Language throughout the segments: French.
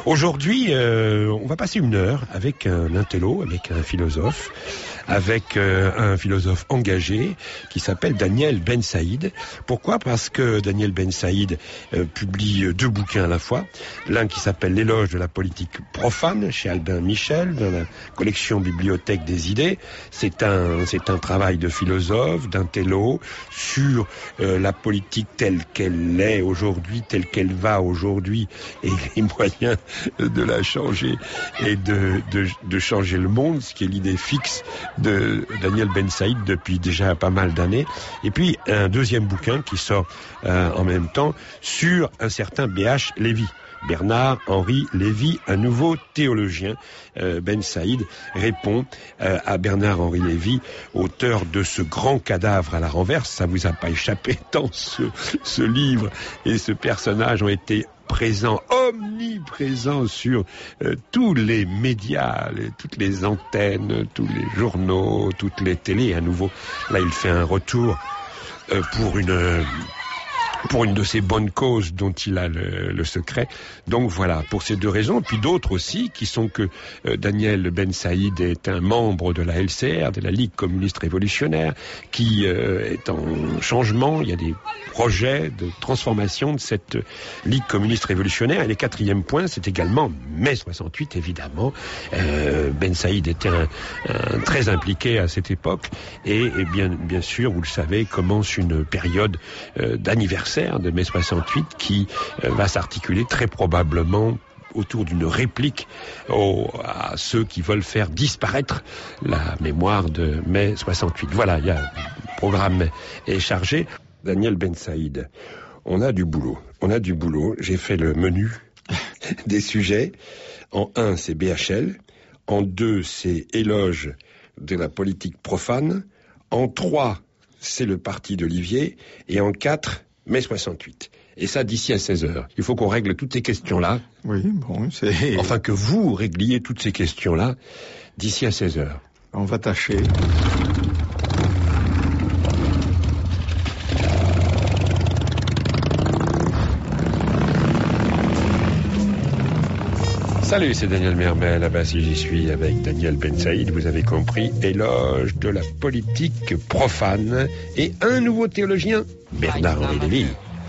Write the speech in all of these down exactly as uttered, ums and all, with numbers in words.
Aujourd'hui, euh, on va passer une heure avec un intello, avec un philosophe, avec euh, un philosophe engagé qui s'appelle Daniel Ben Saïd. Pourquoi ? Parce que Daniel Ben Saïd euh, publie deux bouquins à la fois. L'un qui s'appelle L'éloge de la politique profane chez Albin Michel dans la collection Bibliothèque des idées. C'est un c'est un travail de philosophe, d'intello sur euh, la politique telle qu'elle est aujourd'hui, telle qu'elle va aujourd'hui et les moyens de la changer et de, de, de changer le monde, ce qui est l'idée fixe de Daniel Ben Saïd depuis déjà pas mal d'années. Et puis un deuxième bouquin qui sort euh, en même temps sur un certain B H Lévy. Bernard-Henri Lévy, un nouveau théologien. Euh, Ben Saïd répond euh, à Bernard-Henri Lévy, auteur de ce grand cadavre à la renverse. Ça vous a pas échappé tant ce, ce livre et ce personnage ont été présents, omniprésents sur euh, tous les médias, les, toutes les antennes, tous les journaux, toutes les télés. À nouveau, là, il fait un retour euh, pour une... Euh, pour une de ces bonnes causes dont il a le, le secret. Donc voilà, pour ces deux raisons, puis d'autres aussi, qui sont que euh, Daniel Ben Saïd est un membre de la L C R, de la Ligue communiste révolutionnaire, qui euh, est en changement. Il y a des projets de transformation de cette Ligue communiste révolutionnaire. Et le quatrième point, c'est également mai soixante-huit, évidemment. Euh, Ben Saïd était un, un, très impliqué à cette époque. Et, et bien, bien sûr, vous le savez, commence une période euh, d'anniversaire de mai soixante-huit qui euh, va s'articuler très probablement autour d'une réplique aux, à ceux qui veulent faire disparaître la mémoire de mai soixante-huit. Voilà, il y a, le programme est chargé. Daniel Ben Saïd, on a du boulot. On a du boulot. J'ai fait le menu des sujets. En un, c'est B H L. En deux, c'est éloge de la politique profane. En trois, c'est le parti d'Olivier. Et en quatre, mai soixante-huit. Et ça, d'ici à seize heures. Il faut qu'on règle toutes ces questions-là. Oui, bon, c'est... Enfin, que vous régliez toutes ces questions-là d'ici à seize heures. On va tâcher. Salut, c'est Daniel Mermel. Là-bas, si j'y suis avec Daniel Ben Saïd, vous avez compris, éloge de la politique profane et un nouveau théologien, Bernard-Henri Lévy.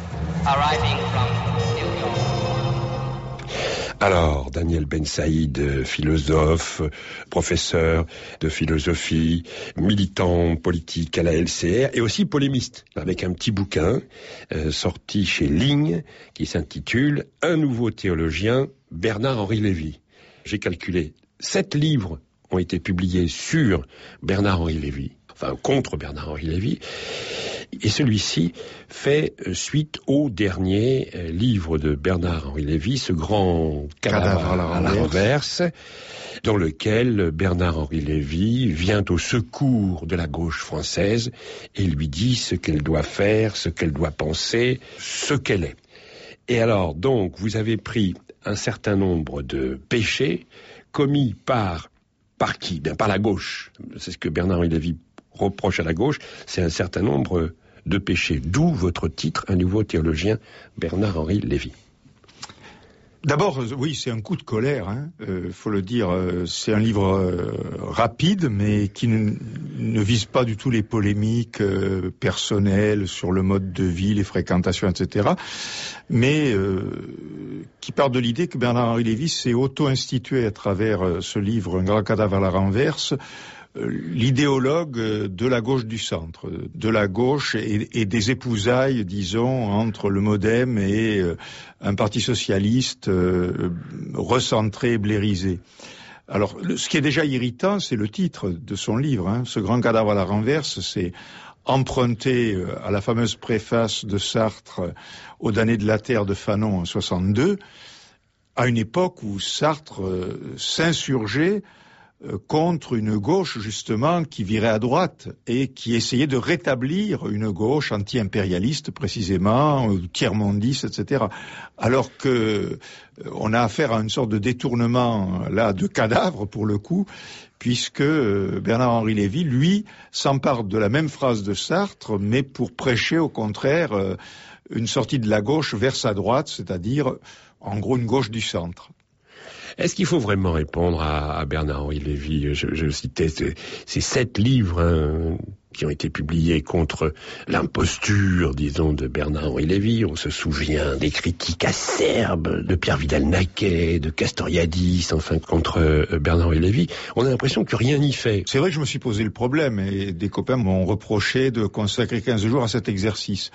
Alors, Daniel Ben Saïd, philosophe, professeur de philosophie, militant politique à la L C R et aussi polémiste, avec un petit bouquin euh, sorti chez Ligne qui s'intitule « Un nouveau théologien, Bernard-Henri Lévy ». J'ai calculé, sept livres ont été publiés sur Bernard-Henri Lévy, enfin contre Bernard-Henri Lévy, et celui-ci fait suite au dernier livre de Bernard-Henri Lévy, ce grand cadavre à la, à la renverse, dans lequel Bernard-Henri Lévy vient au secours de la gauche française et lui dit ce qu'elle doit faire, ce qu'elle doit penser, ce qu'elle est. Et alors, donc, vous avez pris un certain nombre de péchés commis par, par qui ? Bien, par la gauche. C'est ce que Bernard-Henri Lévy reproche à la gauche, c'est un certain nombre de péchés. D'où votre titre, Un nouveau théologien, Bernard-Henri Lévy. D'abord, oui, c'est un coup de colère, hein. Euh, faut le dire. Euh, c'est un livre euh, rapide, mais qui ne, ne vise pas du tout les polémiques euh, personnelles sur le mode de vie, les fréquentations, et cetera. Mais euh, qui part de l'idée que Bernard-Henri Lévy s'est auto-institué à travers euh, ce livre, Un grand cadavre à la renverse, l'idéologue de la gauche du centre, de la gauche et, et des épousailles, disons, entre le MoDem et euh, un parti socialiste euh, recentré, blairisé. Alors, le, ce qui est déjà irritant, c'est le titre de son livre, hein. Ce grand cadavre à la renverse, c'est emprunté à la fameuse préface de Sartre aux damnés de la terre de Fanon en soixante-deux, à une époque où Sartre euh, s'insurgeait contre une gauche, justement, qui virait à droite et qui essayait de rétablir une gauche anti-impérialiste, précisément, tiers-mondiste, et cetera. Alors que on a affaire à une sorte de détournement, là, de cadavre, pour le coup, puisque Bernard-Henri Lévy, lui, s'empare de la même phrase de Sartre, mais pour prêcher, au contraire, une sortie de la gauche vers sa droite, c'est-à-dire, en gros, une gauche du centre. Est-ce qu'il faut vraiment répondre à, à Bernard-Henri Lévy? Je, je citais ces, ces sept livres hein, qui ont été publiés contre l'imposture, disons, de Bernard-Henri Lévy. On se souvient des critiques acerbes de Pierre Vidal-Naquet, de Castoriadis, enfin, contre euh, Bernard-Henri Lévy. On a l'impression que rien n'y fait. C'est vrai que je me suis posé le problème et des copains m'ont reproché de consacrer quinze jours à cet exercice.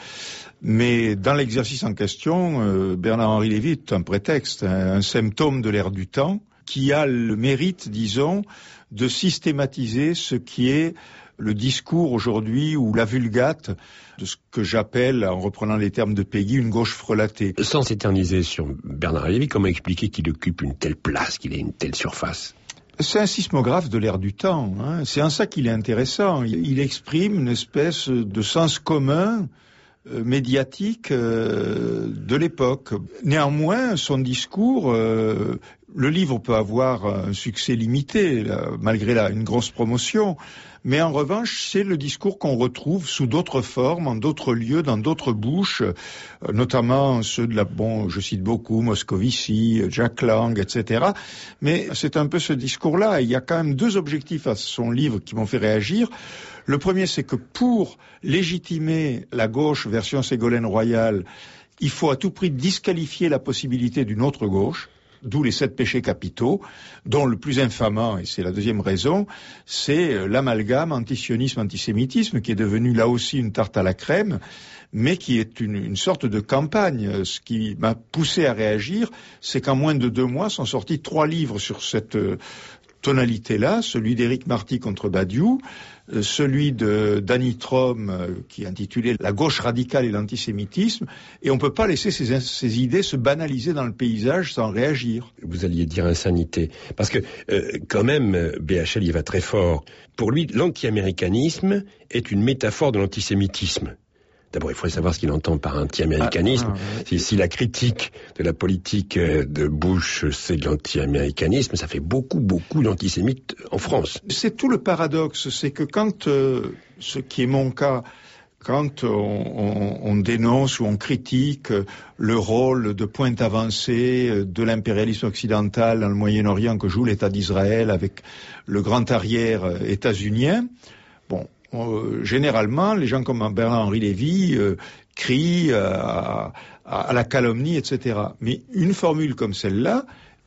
Mais dans l'exercice en question, euh, Bernard-Henri Lévy est un prétexte, un, un symptôme de l'ère du temps qui a le mérite, disons, de systématiser ce qui est le discours aujourd'hui ou la vulgate de ce que j'appelle, en reprenant les termes de Péguy, une gauche frelatée. Sans s'éterniser sur Bernard Lévy, comment expliquer qu'il occupe une telle place, qu'il ait une telle surface? C'est un sismographe de l'ère du temps. Hein. C'est en ça qu'il est intéressant. Il, il exprime une espèce de sens commun euh, médiatique euh, de l'époque. Néanmoins, son discours... Euh, le livre peut avoir un succès limité, là, malgré la, une grosse promotion, mais en revanche, c'est le discours qu'on retrouve sous d'autres formes, en d'autres lieux, dans d'autres bouches, euh, notamment ceux de la, bon, je cite beaucoup, Moscovici, Jack Lang, et cetera. Mais c'est un peu ce discours-là. Il y a quand même deux objectifs à son livre qui m'ont fait réagir. Le premier, c'est que pour légitimer la gauche version Ségolène Royal, il faut à tout prix disqualifier la possibilité d'une autre gauche. D'où les sept péchés capitaux, dont le plus infamant, et c'est la deuxième raison, c'est l'amalgame antisionisme-antisémitisme, qui est devenu là aussi une tarte à la crème, mais qui est une, une sorte de campagne. Ce qui m'a poussé à réagir, c'est qu'en moins de deux mois sont sortis trois livres sur cette tonalité-là, celui d'Éric Marty contre Badiou, euh, celui de Danny Trom, euh, qui est intitulé « La gauche radicale et l'antisémitisme », et on ne peut pas laisser ces, ces idées se banaliser dans le paysage sans réagir. Vous alliez dire insanité, parce que euh, quand même, B H L y va très fort. Pour lui, l'anti-américanisme est une métaphore de l'antisémitisme. D'abord, il faudrait savoir ce qu'il entend par anti-américanisme. Ah, ah, si, si la critique de la politique de Bush, c'est de l'anti-américanisme, ça fait beaucoup, beaucoup d'antisémites en France. C'est tout le paradoxe, c'est que quand, euh, ce qui est mon cas, quand on, on, on dénonce ou on critique le rôle de pointe avancée de l'impérialisme occidental dans le Moyen-Orient que joue l'État d'Israël avec le grand arrière états-unien, bon, Euh, généralement, les gens comme Bernard-Henri Lévy euh, crient euh, à, à la calomnie, et cetera. Mais une formule comme celle-là,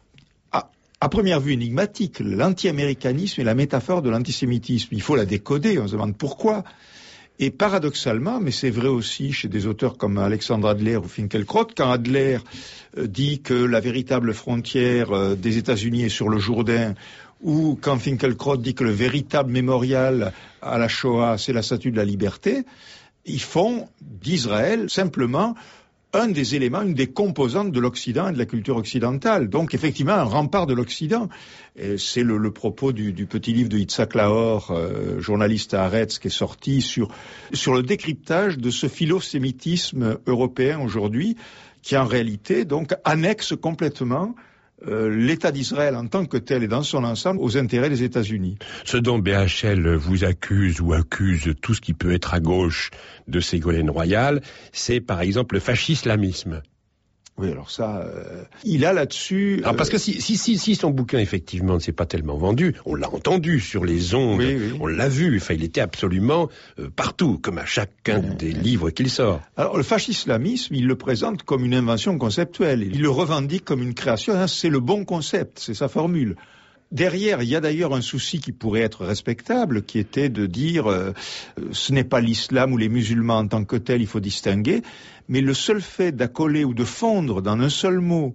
à, à première vue énigmatique, l'anti-américanisme est la métaphore de l'antisémitisme. Il faut la décoder, on se demande pourquoi. Et paradoxalement, mais c'est vrai aussi chez des auteurs comme Alexandre Adler ou Finkielkraut, quand Adler euh, dit que la véritable frontière euh, des États-Unis est sur le Jourdain, ou quand Finkielkraut dit que le véritable mémorial à la Shoah, c'est la Statue de la Liberté, ils font d'Israël simplement un des éléments, une des composantes de l'Occident et de la culture occidentale. Donc effectivement, un rempart de l'Occident. Et c'est le, le propos du, du petit livre de Yitzhak Lahor, euh, journaliste à Haaretz, qui est sorti sur, sur le décryptage de ce philosémitisme européen aujourd'hui, qui en réalité donc annexe complètement Euh, l'État d'Israël en tant que tel et dans son ensemble aux intérêts des États-Unis. Ce dont B H L vous accuse ou accuse tout ce qui peut être à gauche de Ségolène Royal, c'est par exemple le fascisme-islamisme. Oui, alors ça, euh, il a là-dessus... Alors parce que si, si, si, si son bouquin, effectivement, ne s'est pas tellement vendu, on l'a entendu sur les ondes, oui, oui. On l'a vu, enfin, il était absolument euh, partout, comme à chacun euh, des euh, livres qu'il sort. Alors le fascisme-islamisme, il le présente comme une invention conceptuelle, il le revendique comme une création, hein, c'est le bon concept, c'est sa formule. Derrière, il y a d'ailleurs un souci qui pourrait être respectable, qui était de dire euh, ce n'est pas l'islam ou les musulmans en tant que tels, il faut distinguer, mais le seul fait d'accoler ou de fondre dans un seul mot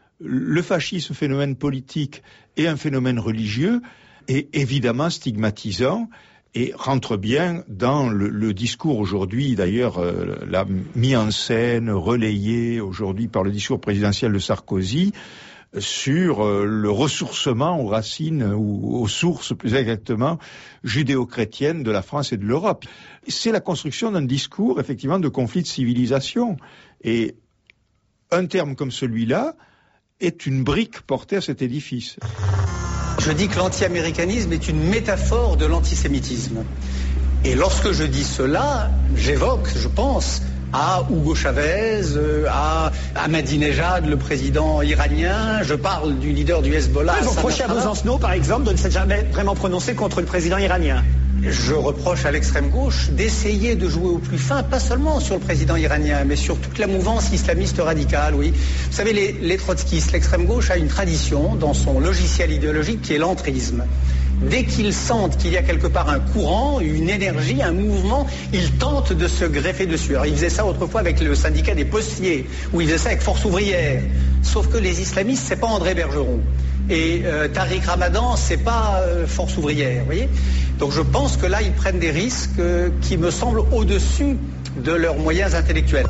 le fascisme, phénomène politique, et un phénomène religieux, est évidemment stigmatisant et rentre bien dans le, le discours aujourd'hui, d'ailleurs, euh, la mis en scène, relayé aujourd'hui par le discours présidentiel de Sarkozy, sur euh, le ressourcement aux racines ou aux sources plus exactement judéo-chrétiennes de la France et de l'Europe. C'est la construction d'un discours effectivement de conflit de civilisation. Et un terme comme celui-là est une brique portée à cet édifice. Je dis que l'anti-américanisme est une métaphore de l'antisémitisme. Et lorsque je dis cela, j'évoque, je pense, à Hugo Chavez, à Ahmadinejad, le président iranien. Je parle du leader du Hezbollah. Vous reprochez à Besancenot, par exemple, de ne s'être jamais vraiment prononcé contre le président iranien. Je reproche à l'extrême gauche d'essayer de jouer au plus fin, pas seulement sur le président iranien, mais sur toute la mouvance islamiste radicale, oui. Vous savez, les, les trotskistes, l'extrême gauche a une tradition dans son logiciel idéologique qui est l'entrisme. Dès qu'ils sentent qu'il y a quelque part un courant, une énergie, un mouvement, ils tentent de se greffer dessus. Alors ils faisaient ça autrefois avec le syndicat des postiers, ou ils faisaient ça avec Force ouvrière. Sauf que les islamistes, c'est pas André Bergeron. Et euh, Tariq Ramadan, c'est pas euh, Force ouvrière, vous voyez. Donc je pense que là, ils prennent des risques euh, qui me semblent au-dessus de leurs moyens intellectuels.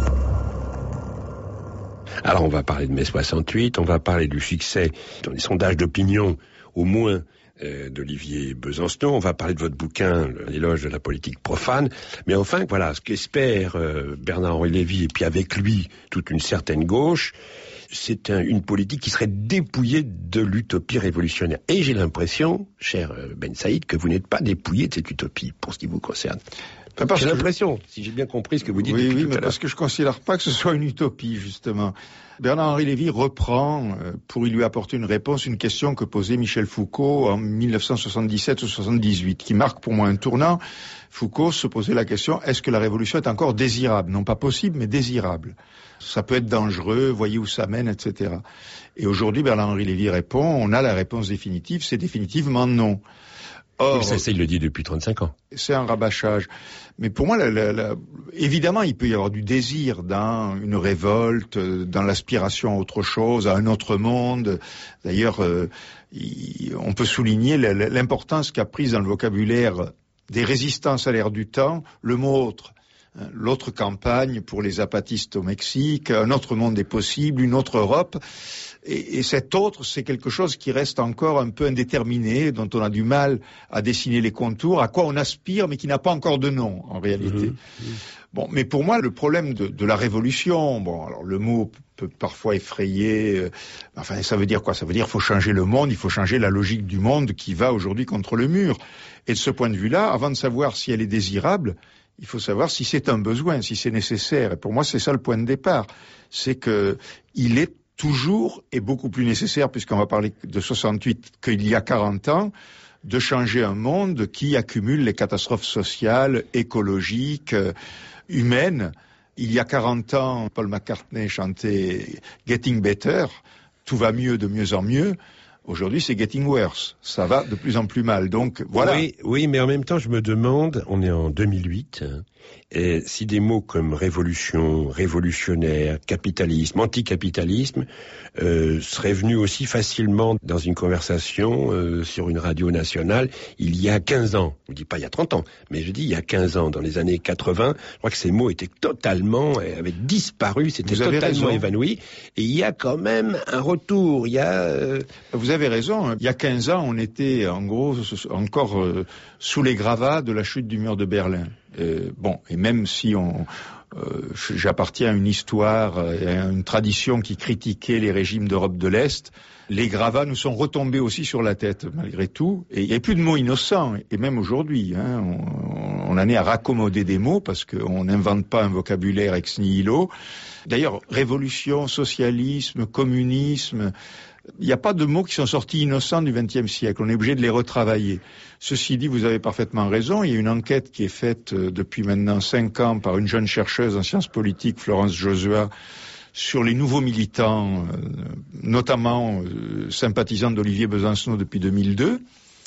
Alors on va parler de mai soixante-huit, on va parler du succès dans les sondages d'opinion, au moins, euh, d'Olivier Besancenot, on va parler de votre bouquin, l'éloge de la politique profane, mais enfin, voilà, ce qu'espère euh, Bernard-Henri Lévy, et puis avec lui, toute une certaine gauche, c'est un, une politique qui serait dépouillée de l'utopie révolutionnaire. Et j'ai l'impression, cher Ben Saïd, que vous n'êtes pas dépouillé de cette utopie, pour ce qui vous concerne. Parce j'ai que l'impression, je... si j'ai bien compris ce que vous dites. Oui, depuis oui, tout mais à parce que je ne considère pas que ce soit une utopie, justement. Bernard-Henri Lévy reprend, euh, pour y lui apporter une réponse, une question que posait Michel Foucault en mille neuf cent soixante-dix-sept ou soixante-dix-huit, qui marque pour moi un tournant. Foucault se posait la question, est-ce que la révolution est encore désirable? Non pas possible, mais désirable. Ça peut être dangereux, voyez où ça mène, et cetera. Et aujourd'hui, Bernard-Henri Lévy répond, on a la réponse définitive, c'est définitivement non. Or, ça, ça, il le dit depuis trente-cinq ans. C'est un rabâchage. Mais pour moi, la, la, la, évidemment, il peut y avoir du désir dans une révolte, dans l'aspiration à autre chose, à un autre monde. D'ailleurs, euh, il, on peut souligner l'importance qu'a prise dans le vocabulaire des résistances à l'ère du temps le mot autre. L'autre campagne pour les apatistes au Mexique, un autre monde est possible, une autre Europe. Et, et cet autre, c'est quelque chose qui reste encore un peu indéterminé, dont on a du mal à dessiner les contours, à quoi on aspire, mais qui n'a pas encore de nom, en réalité. Mmh, mmh. Bon, mais pour moi, le problème de, de la révolution, bon, alors le mot peut parfois effrayer, euh, enfin, ça veut dire quoi? Ça veut dire qu'il faut changer le monde, il faut changer la logique du monde qui va aujourd'hui contre le mur. Et de ce point de vue-là, avant de savoir si elle est désirable, il faut savoir si c'est un besoin, si c'est nécessaire. Et pour moi, c'est ça le point de départ. C'est que il est toujours et beaucoup plus nécessaire, puisqu'on va parler de soixante-huit, qu'il y a quarante ans, de changer un monde qui accumule les catastrophes sociales, écologiques, euh, humaines. Il y a quarante ans, Paul McCartney chantait « Getting Better », tout va mieux de mieux en mieux. Aujourd'hui, c'est getting worse. Ça va de plus en plus mal. Donc, voilà. Oui, oui, mais en même temps, je me demande, on est en deux mille huit, hein, et si des mots comme révolution, révolutionnaire, capitalisme, anticapitalisme euh, seraient venus aussi facilement dans une conversation euh, sur une radio nationale il y a quinze ans. Je ne dis pas il y a trente ans, mais je dis il y a quinze ans, dans les années quatre-vingts, je crois que ces mots étaient totalement, avaient disparu, c'était totalement évanoui. Et il y a quand même un retour. Il y a. Euh... Vous avez raison. Il y a quinze ans, on était en gros encore euh, sous les gravats de la chute du mur de Berlin. Euh, bon, et même si on, euh, j'appartiens à une histoire et à une tradition qui critiquait les régimes d'Europe de l'Est, les gravats nous sont retombés aussi sur la tête, malgré tout. Et il n'y a plus de mots innocents, et même aujourd'hui, hein, on, on en est à raccommoder des mots, parce qu'on n'invente pas un vocabulaire ex nihilo. D'ailleurs, révolution, socialisme, communisme... Il n'y a pas de mots qui sont sortis innocents du vingtième siècle. On est obligé de les retravailler. Ceci dit, vous avez parfaitement raison. Il y a une enquête qui est faite depuis maintenant cinq ans par une jeune chercheuse en sciences politiques, Florence Josua, sur les nouveaux militants, notamment euh, sympathisants d'Olivier Besancenot depuis deux mille deux.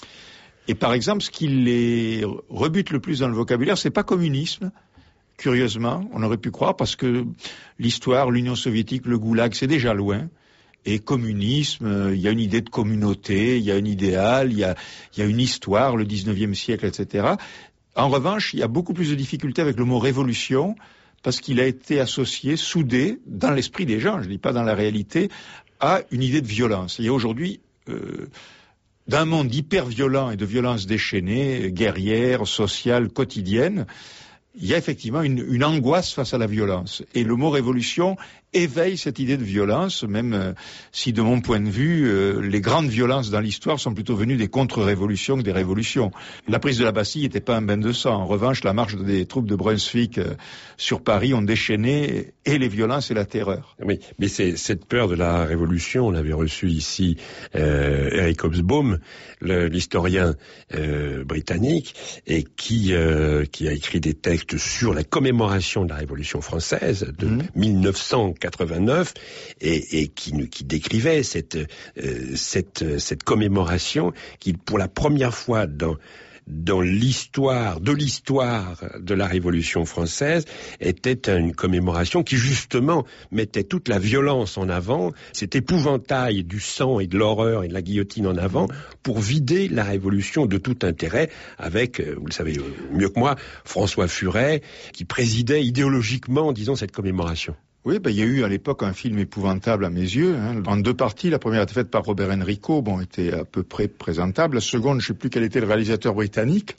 Et par exemple, ce qui les rebute le plus dans le vocabulaire, c'est pas communisme. Curieusement, on aurait pu croire, parce que l'histoire, l'Union soviétique, le goulag, c'est déjà loin. Et communisme, il y a une idée de communauté, il y a un idéal, il y a, il y a une histoire, le dix-neuvième siècle, et cetera. En revanche, il y a beaucoup plus de difficultés avec le mot révolution, parce qu'il a été associé, soudé, dans l'esprit des gens, je ne dis pas dans la réalité, à une idée de violence. Il y a aujourd'hui, euh, d'un monde hyper violent et de violence déchaînée, guerrière, sociale, quotidienne, il y a effectivement une, une angoisse face à la violence. Et le mot révolution éveille cette idée de violence, même euh, si de mon point de vue, euh, les grandes violences dans l'histoire sont plutôt venues des contre-révolutions que des révolutions. La prise de la Bastille n'était pas un bain de sang. En revanche, la marche des troupes de Brunswick euh, sur Paris ont déchaîné et les violences et la terreur. Oui, mais c'est cette peur de la révolution, on avait reçu ici euh, Eric Hobsbawm, le, l'historien euh, britannique, et qui, euh, qui a écrit des textes sur la commémoration de la Révolution française de mmh. mille neuf cent quatre-vingt-neuf et, et qui, qui décrivait cette, euh, cette, cette commémoration qui, pour la première fois dans dans l'histoire, de l'histoire de la Révolution française, était une commémoration qui, justement, mettait toute la violence en avant, cet épouvantail du sang et de l'horreur et de la guillotine en avant, pour vider la Révolution de tout intérêt, avec, vous le savez mieux que moi, François Furet, qui présidait idéologiquement, disons, cette commémoration. Oui, ben, il y a eu à l'époque un film épouvantable à mes yeux, hein, en deux parties. La première était faite par Robert Enrico, bon, était à peu près présentable. La seconde, je ne sais plus quel était le réalisateur britannique,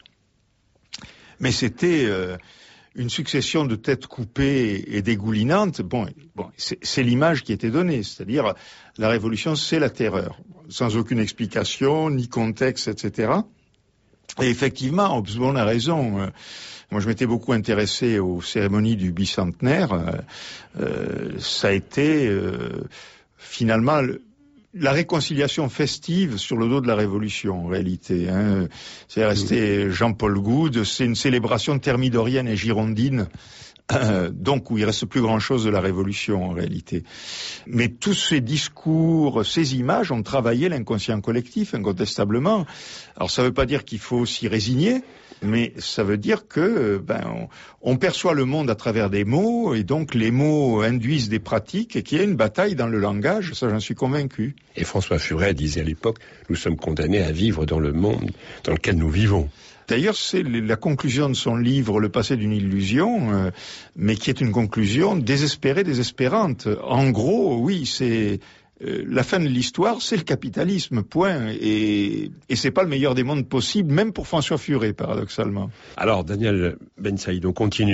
mais c'était euh, une succession de têtes coupées et dégoulinantes. Bon, bon, c'est, c'est l'image qui était donnée, c'est-à-dire la révolution, c'est la terreur, sans aucune explication, ni contexte, et cetera. Et effectivement, Hobsbawm a raison. Euh, Moi, je m'étais beaucoup intéressé aux cérémonies du bicentenaire. Euh, euh, ça a été euh, finalement le, la réconciliation festive sur le dos de la Révolution, en réalité. Hein. C'est resté Jean-Paul Goude, c'est une célébration thermidorienne et girondine. Euh, donc où il reste plus grand-chose de la Révolution en réalité. Mais tous ces discours, ces images ont travaillé l'inconscient collectif incontestablement. Alors ça ne veut pas dire qu'il faut s'y résigner, mais ça veut dire que ben on, on perçoit le monde à travers des mots et donc les mots induisent des pratiques et qu'il y a une bataille dans le langage, ça j'en suis convaincu. Et François Furet disait à l'époque, nous sommes condamnés à vivre dans le monde dans lequel nous vivons. D'ailleurs, c'est la conclusion de son livre « Le passé d'une illusion euh, », mais qui est une conclusion désespérée, désespérante. En gros, oui, c'est euh, la fin de l'histoire, c'est le capitalisme, point. Et, et c'est pas le meilleur des mondes possible, même pour François Furet, paradoxalement. Alors, Daniel Ben Saïd, on continue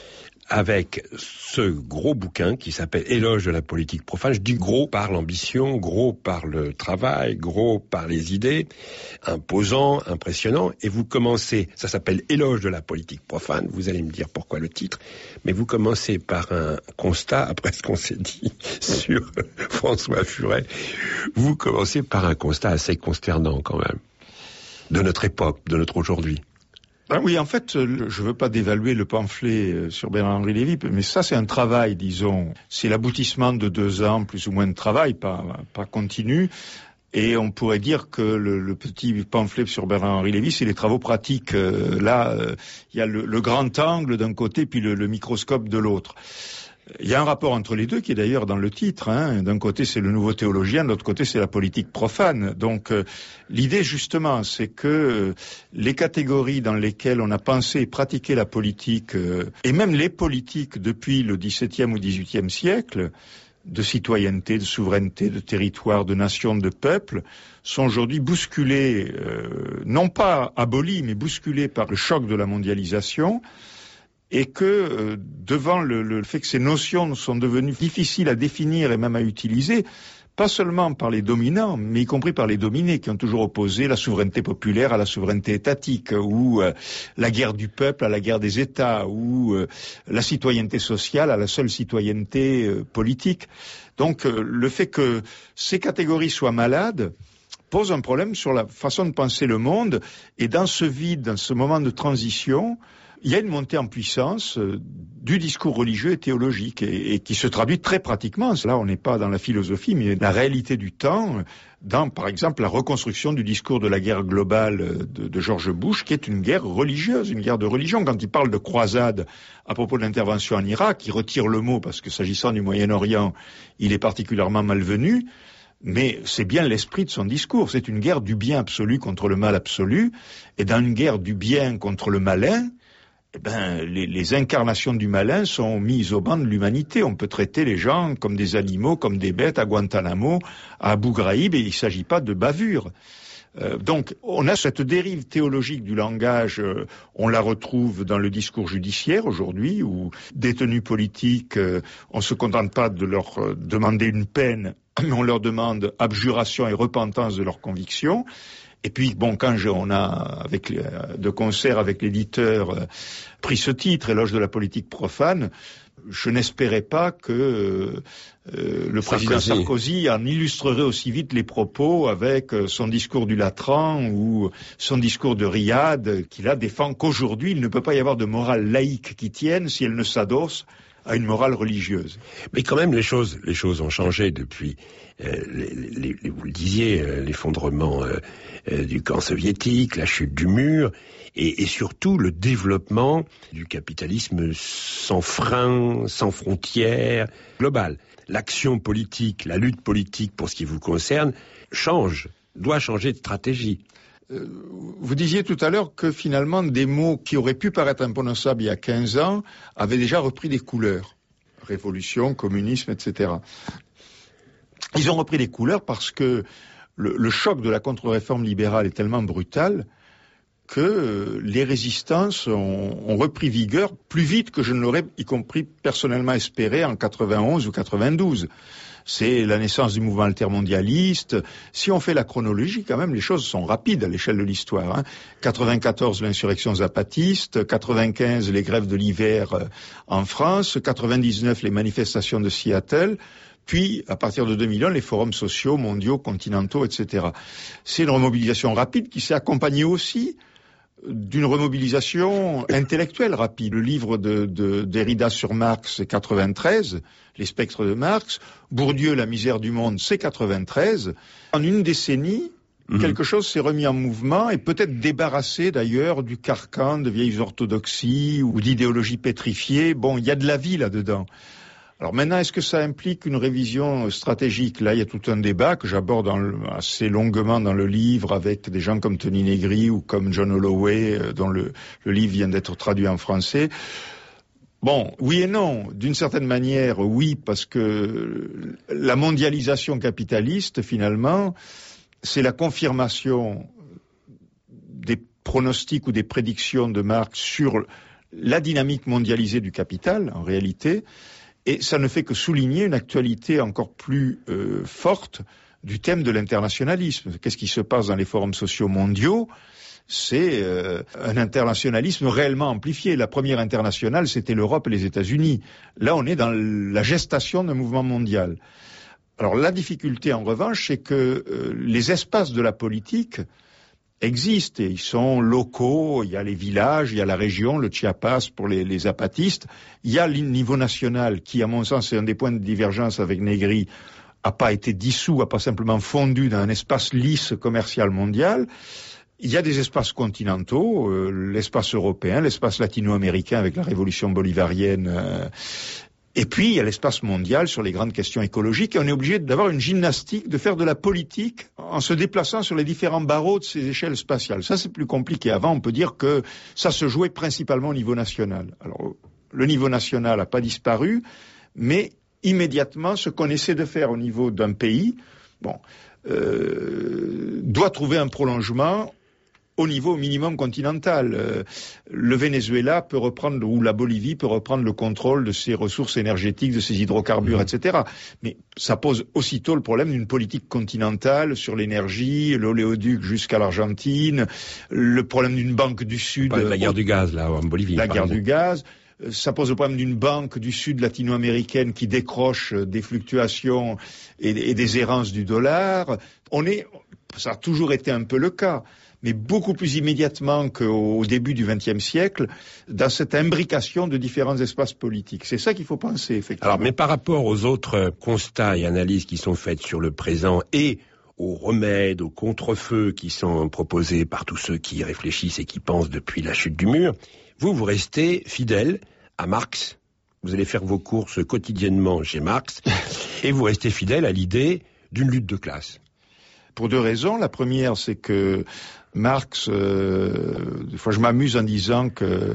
avec ce gros bouquin qui s'appelle « Éloge de la politique profane ». Je dis gros par l'ambition, gros par le travail, gros par les idées, imposant, impressionnant. Et vous commencez, ça s'appelle « Éloge de la politique profane ». Vous allez me dire pourquoi le titre. Mais vous commencez par un constat, après ce qu'on s'est dit sur François Furet, vous commencez par un constat assez consternant quand même, de notre époque, de notre aujourd'hui. Ah oui, en fait, je ne veux pas dévaluer le pamphlet sur Bernard-Henri Lévy, mais ça, c'est un travail, disons. C'est l'aboutissement de deux ans, plus ou moins de travail, pas, pas continu. Et on pourrait dire que le, le petit pamphlet sur Bernard-Henri Lévy, c'est les travaux pratiques. Euh, là, il euh, y a le, le grand angle d'un côté, puis le, le microscope de l'autre. Il y a un rapport entre les deux qui est d'ailleurs dans le titre. Hein. D'un côté, c'est le nouveau théologien, de l'autre côté, c'est la politique profane. Donc, euh, l'idée, justement, c'est que euh, les catégories dans lesquelles on a pensé et pratiqué la politique, euh, et même les politiques depuis le dix-septième ou dix-huitième siècle, de citoyenneté, de souveraineté, de territoire, de nation, de peuple, sont aujourd'hui bousculées, euh, non pas abolies, mais bousculées par le choc de la mondialisation, et que euh, devant le, le fait que ces notions sont devenues difficiles à définir et même à utiliser, pas seulement par les dominants, mais y compris par les dominés, qui ont toujours opposé la souveraineté populaire à la souveraineté étatique, ou euh, la guerre du peuple à la guerre des États, ou euh, la citoyenneté sociale à la seule citoyenneté euh, politique. Donc euh, le fait que ces catégories soient malades pose un problème sur la façon de penser le monde, et dans ce vide, dans ce moment de transition, il y a une montée en puissance euh, du discours religieux et théologique et, et qui se traduit très pratiquement. Là, on n'est pas dans la philosophie, mais la réalité du temps, dans, par exemple, la reconstruction du discours de la guerre globale de, de George Bush, qui est une guerre religieuse, une guerre de religion. Quand il parle de croisade à propos de l'intervention en Irak, il retire le mot parce que s'agissant du Moyen-Orient, il est particulièrement malvenu. Mais c'est bien l'esprit de son discours. C'est une guerre du bien absolu contre le mal absolu. Et dans une guerre du bien contre le malin, eh ben, les, les incarnations du malin sont mises au banc de l'humanité. On peut traiter les gens comme des animaux, comme des bêtes à Guantanamo, à Abu Ghraib, et il ne s'agit pas de bavure. Euh, donc, on a cette dérive théologique du langage, euh, on la retrouve dans le discours judiciaire aujourd'hui, où détenus politiques, euh, on se contente pas de leur euh, demander une peine, mais on leur demande abjuration et repentance de leurs convictions. Et puis, bon, quand je, on a, avec les, de concert avec l'éditeur, euh, pris ce titre, Éloge de la politique profane, je n'espérais pas que euh, euh, le Sarkozy. président Sarkozy en illustrerait aussi vite les propos avec euh, son discours du Latran ou son discours de Riyad, qui là défend qu'aujourd'hui, il ne peut pas y avoir de morale laïque qui tienne si elle ne s'adosse à une morale religieuse. Mais quand même, les choses, les choses ont changé depuis, euh, les, les, vous le disiez, euh, l'effondrement euh, euh, du camp soviétique, la chute du mur, et, et surtout le développement du capitalisme sans frein, sans frontières, global. L'action politique, la lutte politique pour ce qui vous concerne, change, doit changer de stratégie. Euh, vous disiez tout à l'heure que finalement des mots qui auraient pu paraître imprononçables il y a quinze ans avaient déjà repris des couleurs. Révolution, communisme, et cetera. Ils ont repris des couleurs parce que le, le choc de la contre-réforme libérale est tellement brutal que euh, les résistances ont, ont repris vigueur plus vite que je ne l'aurais, y compris personnellement, espéré en quatre-vingt-onze ou quatre-vingt-douze. C'est la naissance du mouvement altermondialiste. Si on fait la chronologie, quand même, les choses sont rapides à l'échelle de l'histoire. Hein. quatre-vingt-quatorze, l'insurrection zapatiste. quatre-vingt-quinze, les grèves de l'hiver euh, en France. quatre-vingt-dix-neuf, les manifestations de Seattle. Puis, à partir de deux mille un, les forums sociaux, mondiaux, continentaux, et cetera. C'est une remobilisation rapide qui s'est accompagnée aussi d'une remobilisation intellectuelle rapide. Le livre de, de, Derrida sur Marx, c'est quatre-vingt-treize, Les spectres de Marx. Bourdieu, La misère du monde, c'est quatre-vingt-treize. En une décennie, mmh. quelque chose s'est remis en mouvement et peut-être débarrassé d'ailleurs du carcan de vieilles orthodoxies ou d'idéologies pétrifiées. Bon, il y a de la vie là-dedans. Alors maintenant, est-ce que ça implique une révision stratégique? Là, il y a tout un débat que j'aborde dans le, assez longuement dans le livre avec des gens comme Tony Negri ou comme John Holloway, dont le, le livre vient d'être traduit en français. Bon, oui et non. D'une certaine manière, oui, parce que la mondialisation capitaliste, finalement, c'est la confirmation des pronostics ou des prédictions de Marx sur la dynamique mondialisée du capital, en réalité. Et ça ne fait que souligner une actualité encore plus euh, forte du thème de l'internationalisme. Qu'est-ce qui se passe dans les forums sociaux mondiaux? C'est euh, un internationalisme réellement amplifié. La première internationale, c'était l'Europe et les États-Unis. Là, on est dans la gestation d'un mouvement mondial. Alors la difficulté, en revanche, c'est que euh, les espaces de la politique existent et ils sont locaux. Il y a les villages, il y a la région, le Chiapas pour les, les zapatistes. Il y a le niveau national qui, à mon sens, c'est un des points de divergence avec Negri, a pas été dissous, a pas simplement fondu dans un espace lisse commercial mondial. Il y a des espaces continentaux, euh, l'espace européen, l'espace latino-américain avec la révolution bolivarienne. Euh, Et puis, il y a l'espace mondial sur les grandes questions écologiques et on est obligé d'avoir une gymnastique, de faire de la politique en se déplaçant sur les différents barreaux de ces échelles spatiales. Ça, c'est plus compliqué. Avant, on peut dire que ça se jouait principalement au niveau national. Alors, le niveau national n'a pas disparu, mais immédiatement, ce qu'on essaie de faire au niveau d'un pays, bon, euh, doit trouver un prolongement au niveau minimum continental. Euh, le Venezuela peut reprendre, ou la Bolivie peut reprendre le contrôle de ses ressources énergétiques, de ses hydrocarbures, mmh. et cetera. Mais ça pose aussitôt le problème d'une politique continentale sur l'énergie, l'oléoduc jusqu'à l'Argentine, le problème d'une banque du Sud... La euh, guerre du gaz, là, en Bolivie. La guerre exemple. du gaz. Ça pose le problème d'une banque du Sud latino-américaine qui décroche des fluctuations et, et des errances du dollar. On est, ça a toujours été un peu le cas, mais beaucoup plus immédiatement qu'au début du vingtième siècle, dans cette imbrication de différents espaces politiques. C'est ça qu'il faut penser, effectivement. Alors, mais par rapport aux autres constats et analyses qui sont faites sur le présent et aux remèdes, aux contre-feux qui sont proposés par tous ceux qui réfléchissent et qui pensent depuis la chute du mur, vous, vous restez fidèle à Marx. Vous allez faire vos courses quotidiennement chez Marx et vous restez fidèle à l'idée d'une lutte de classe. Pour deux raisons. La première, c'est que Marx, euh, des fois je m'amuse en disant que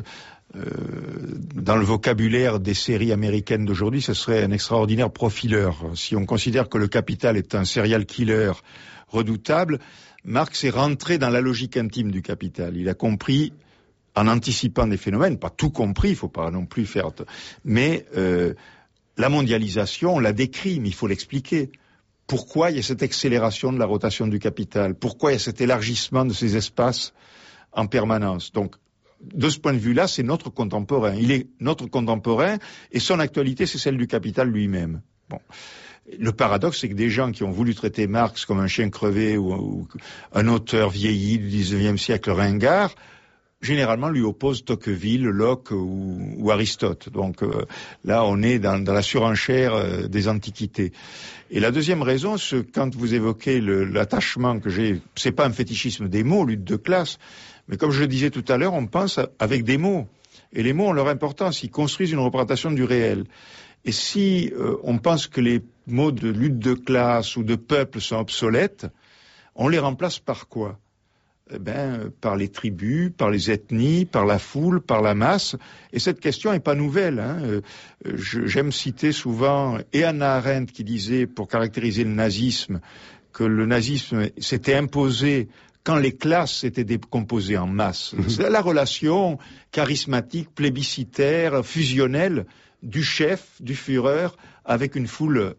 euh, dans le vocabulaire des séries américaines d'aujourd'hui, ce serait un extraordinaire profileur. Si on considère que le capital est un serial killer redoutable, Marx est rentré dans la logique intime du capital. Il a compris, en anticipant des phénomènes, pas tout compris, il faut pas non plus faire... Mais euh, la mondialisation, on l'a décrit, mais il faut l'expliquer. Pourquoi il y a cette accélération de la rotation du capital? Pourquoi il y a cet élargissement de ces espaces en permanence? Donc, de ce point de vue-là, c'est notre contemporain. Il est notre contemporain et son actualité, c'est celle du capital lui-même. Bon. Le paradoxe, c'est que des gens qui ont voulu traiter Marx comme un chien crevé ou, ou un auteur vieilli du dix-neuvième siècle ringard, généralement lui opposent Tocqueville, Locke ou, ou Aristote. Donc euh, là, on est dans, dans la surenchère euh, des antiquités. Et la deuxième raison, c'est quand vous évoquez le, l'attachement que j'ai, c'est pas un fétichisme des mots, lutte de classe, mais comme je le disais tout à l'heure, on pense avec des mots. Et les mots ont leur importance, ils construisent une représentation du réel. Et si euh, on pense que les mots de lutte de classe ou de peuple sont obsolètes, on les remplace par quoi? Eh ben, par les tribus, par les ethnies, par la foule, par la masse. Et cette question n'est pas nouvelle. Hein. Je, j'aime citer souvent et Hannah Arendt qui disait, pour caractériser le nazisme, que le nazisme s'était imposé quand les classes s'étaient décomposées en masse. C'est la relation charismatique, plébiscitaire, fusionnelle du chef, du Führer, avec une foule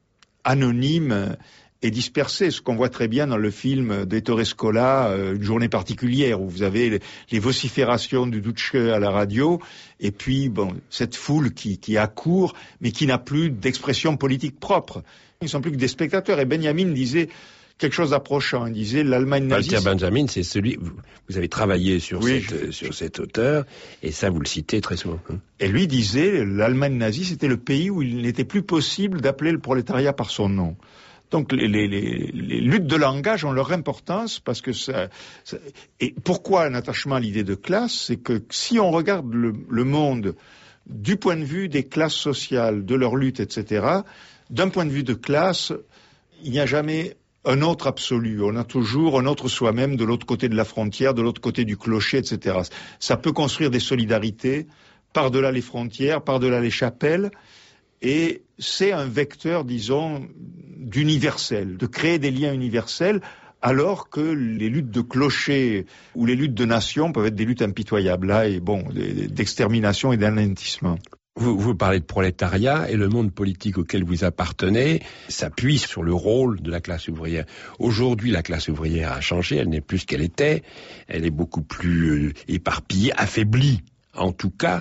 anonyme et dispersée, ce qu'on voit très bien dans le film d'Ettore Scola, euh, Une journée particulière, où vous avez les, les vociférations du Duce à la radio, et puis bon, cette foule qui, qui accourt, mais qui n'a plus d'expression politique propre. Ils ne sont plus que des spectateurs. Et Benjamin disait quelque chose d'approchant. Il disait l'Allemagne nazie... Walter Benjamin, c'est celui... Vous, vous avez travaillé sur, oui, cette, je... sur cet auteur, et ça, vous le citez très souvent. Hein. Et lui disait, l'Allemagne nazie, c'était le pays où il n'était plus possible d'appeler le prolétariat par son nom. Donc les, les, les, les luttes de langage ont leur importance parce que ça, ça... Et pourquoi un attachement à l'idée de classe? C'est que si on regarde le, le monde du point de vue des classes sociales, de leur lutte, et cetera, d'un point de vue de classe, il n'y a jamais un autre absolu. On a toujours un autre soi-même de l'autre côté de la frontière, de l'autre côté du clocher, et cetera. Ça peut construire des solidarités par-delà les frontières, par-delà les chapelles, et c'est un vecteur, disons, d'universel, de créer des liens universels, alors que les luttes de clochers ou les luttes de nations peuvent être des luttes impitoyables, là, et bon, d'extermination et d'anéantissement. Vous, vous parlez de prolétariat et le monde politique auquel vous appartenez s'appuie sur le rôle de la classe ouvrière. Aujourd'hui, la classe ouvrière a changé, elle n'est plus ce qu'elle était, elle est beaucoup plus euh, éparpillée, affaiblie en tout cas,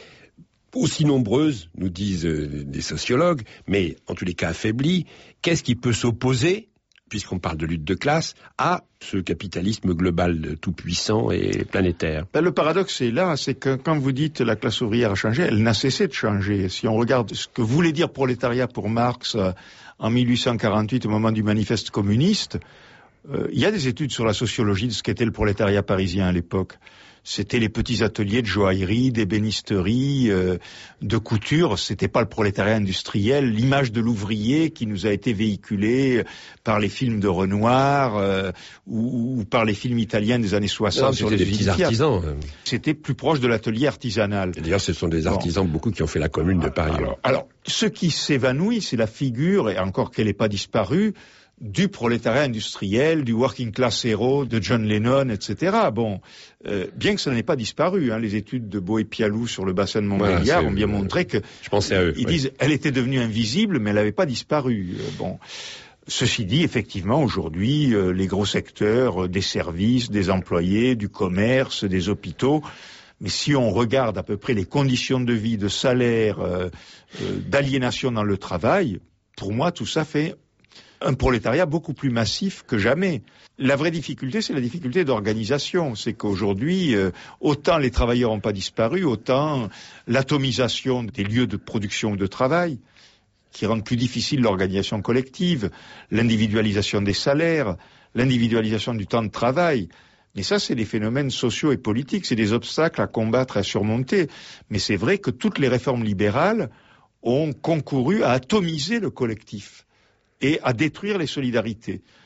aussi nombreuse, nous disent euh, des sociologues, mais en tous les cas affaiblie. Qu'est-ce qui peut s'opposer, puisqu'on parle de lutte de classe, à ce capitalisme global tout-puissant et planétaire? Ben, le paradoxe est là, c'est que quand vous dites la classe ouvrière a changé, elle n'a cessé de changer. Si on regarde ce que voulait dire prolétariat pour Marx euh, en mille huit cent quarante-huit au moment du manifeste communiste, euh, il y a des études sur la sociologie de ce qu'était le prolétariat parisien à l'époque. C'était les petits ateliers de joaillerie, d'ébénisterie, euh, de couture. C'était pas le prolétariat industriel. L'image de l'ouvrier qui nous a été véhiculée par les films de Renoir euh, ou, ou par les films italiens des années soixante. Non, sur les petits artisans. C'était plus proche de l'atelier artisanal. Et d'ailleurs, ce sont des artisans bon. beaucoup qui ont fait la Commune de Paris. Alors, alors ce qui s'évanouit, c'est la figure, et encore qu'elle n'ait pas disparu, du prolétariat industriel, du working class hero de John Lennon, et cetera. Bon, euh, bien que ça n'ait pas disparu, hein, les études de Beau et Pialou sur le bassin de Montbéliard voilà, ont bien euh, montré que je pensais à eux, ils oui. disent elle était devenue invisible, mais elle n'avait pas disparu. Euh, bon, ceci dit, effectivement, aujourd'hui, euh, les gros secteurs euh, des services, des employés, du commerce, des hôpitaux. Mais si on regarde à peu près les conditions de vie, de salaire, euh, euh, d'aliénation dans le travail, pour moi, tout ça fait un prolétariat beaucoup plus massif que jamais. La vraie difficulté, c'est la difficulté d'organisation. C'est qu'aujourd'hui, euh, autant les travailleurs n'ont pas disparu, autant l'atomisation des lieux de production ou de travail, qui rendent plus difficile l'organisation collective, l'individualisation des salaires, l'individualisation du temps de travail. Mais ça, c'est des phénomènes sociaux et politiques, c'est des obstacles à combattre et à surmonter. Mais c'est vrai que toutes les réformes libérales ont concouru à atomiser le collectif et à détruire les solidarités.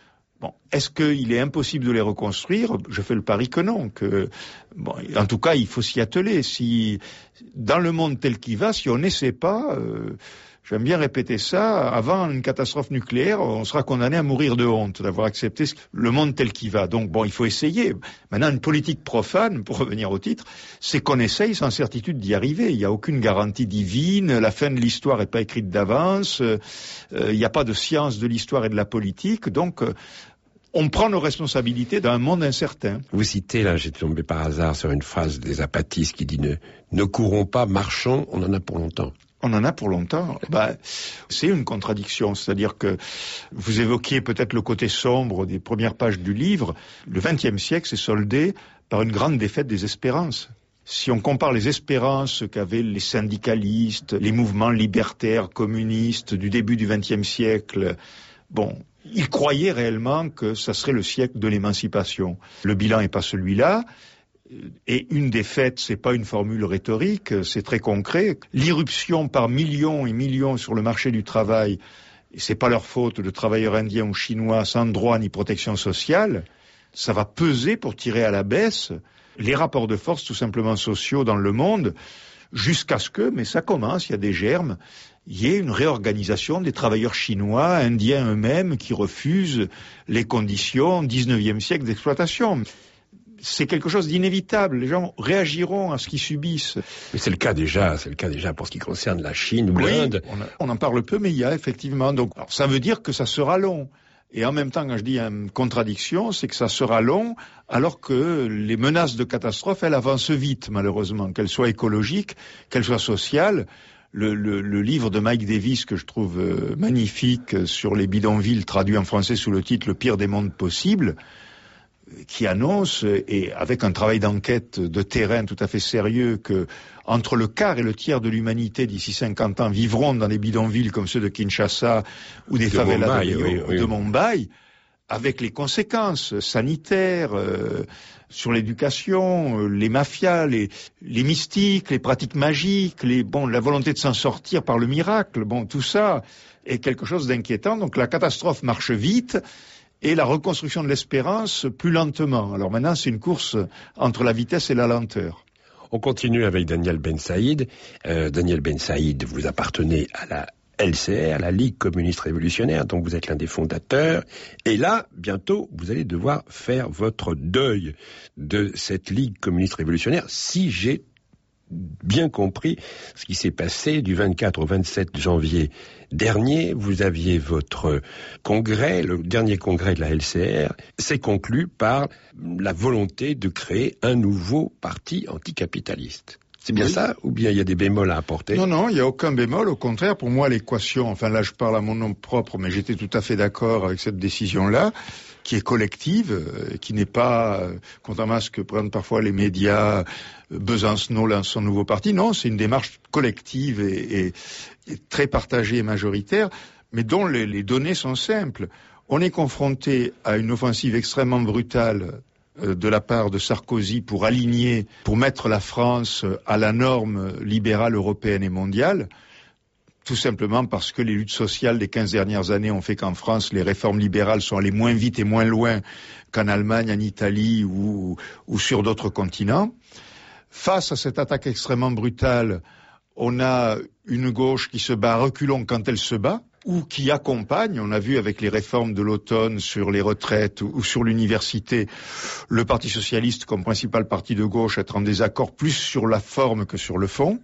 Bon, est-ce qu'il est impossible de les reconstruire? Je fais le pari que non. Que, bon, en tout cas, il faut s'y atteler. Si, dans le monde tel qu'il va, si on n'essaie pas, euh, j'aime bien répéter ça, avant une catastrophe nucléaire, on sera condamné à mourir de honte d'avoir accepté le monde tel qu'il va. Donc bon, il faut essayer. Maintenant, une politique profane, pour revenir au titre, c'est qu'on essaye sans certitude d'y arriver. Il n'y a aucune garantie divine, la fin de l'histoire n'est pas écrite d'avance, euh, il n'y a pas de science de l'histoire et de la politique, donc... Euh, on prend nos responsabilités dans un monde incertain. Vous citez, là, j'ai tombé par hasard sur une phrase des apatistes qui dit ne, ne courons pas, marchons, on en a pour longtemps. On en a pour longtemps. Bah, c'est une contradiction. C'est-à-dire que vous évoquiez peut-être le côté sombre des premières pages du livre. Le vingtième siècle s'est soldé par une grande défaite des espérances. Si on compare les espérances qu'avaient les syndicalistes, les mouvements libertaires, communistes du début du vingtième siècle, bon... Ils croyaient réellement que ça serait le siècle de l'émancipation. Le bilan n'est pas celui-là. Et une défaite, c'est pas une formule rhétorique, c'est très concret. L'irruption par millions et millions sur le marché du travail, et c'est pas leur faute, de travailleurs indiens ou chinois sans droit ni protection sociale, ça va peser pour tirer à la baisse les rapports de force tout simplement sociaux dans le monde, jusqu'à ce que, mais ça commence, il y a des germes, il y ait une réorganisation des travailleurs chinois, indiens eux-mêmes, qui refusent les conditions dix-neuvième siècle d'exploitation. C'est quelque chose d'inévitable. Les gens réagiront à ce qu'ils subissent. Mais c'est le cas déjà, c'est le cas déjà pour ce qui concerne la Chine ou oui, l'Inde. On, a, on en parle peu, mais il y a effectivement. Donc, alors, ça veut dire que ça sera long. Et en même temps, quand je dis une contradiction, c'est que ça sera long, alors que les menaces de catastrophe, elles avancent vite, malheureusement, qu'elles soient écologiques, qu'elles soient sociales. Le, le, le livre de Mike Davis, que je trouve euh, magnifique, sur les bidonvilles, traduit en français sous le titre « Le pire des mondes possibles », qui annonce, et avec un travail d'enquête de terrain tout à fait sérieux, que entre le quart et le tiers de l'humanité d'ici cinquante ans vivront dans des bidonvilles comme ceux de Kinshasa ou des de favelas Mumbai, de, oui, oui. de Mumbai, avec les conséquences sanitaires euh, sur l'éducation, euh, les mafias, les, les mystiques, les pratiques magiques, les, bon, la volonté de s'en sortir par le miracle, bon, tout ça est quelque chose d'inquiétant. Donc la catastrophe marche vite et la reconstruction de l'espérance plus lentement. Alors maintenant, c'est une course entre la vitesse et la lenteur. On continue avec Daniel Ben Saïd. Euh, Daniel Ben Saïd, vous appartenez à la L C R, la Ligue communiste révolutionnaire, donc vous êtes l'un des fondateurs. Et là, bientôt, vous allez devoir faire votre deuil de cette Ligue communiste révolutionnaire, si j'ai bien compris ce qui s'est passé du vingt-quatre au vingt-sept janvier dernier. Vous aviez votre congrès, le dernier congrès de la L C R, s'est conclu par la volonté de créer un nouveau parti anticapitaliste. C'est bien oui. ça, ou bien il y a des bémols à apporter? Non, non, il n'y a aucun bémol. Au contraire, pour moi, l'équation, enfin là je parle à mon nom propre, mais j'étais tout à fait d'accord avec cette décision-là, qui est collective, euh, qui n'est pas, euh, contrairement à ce que prennent parfois les médias, euh, Besancenot lance son nouveau parti. Non, c'est une démarche collective et, et, et très partagée et majoritaire, mais dont les, les données sont simples. On est confronté à une offensive extrêmement brutale de la part de Sarkozy pour aligner, pour mettre la France à la norme libérale européenne et mondiale, tout simplement parce que les luttes sociales des quinze dernières années ont fait qu'en France, les réformes libérales sont allées moins vite et moins loin qu'en Allemagne, en Italie ou, ou sur d'autres continents. Face à cette attaque extrêmement brutale, on a une gauche qui se bat à reculons quand elle se bat, ou qui accompagne, on a vu avec les réformes de l'automne sur les retraites ou sur l'université, le Parti socialiste comme principal parti de gauche être en désaccord plus sur la forme que sur le fond.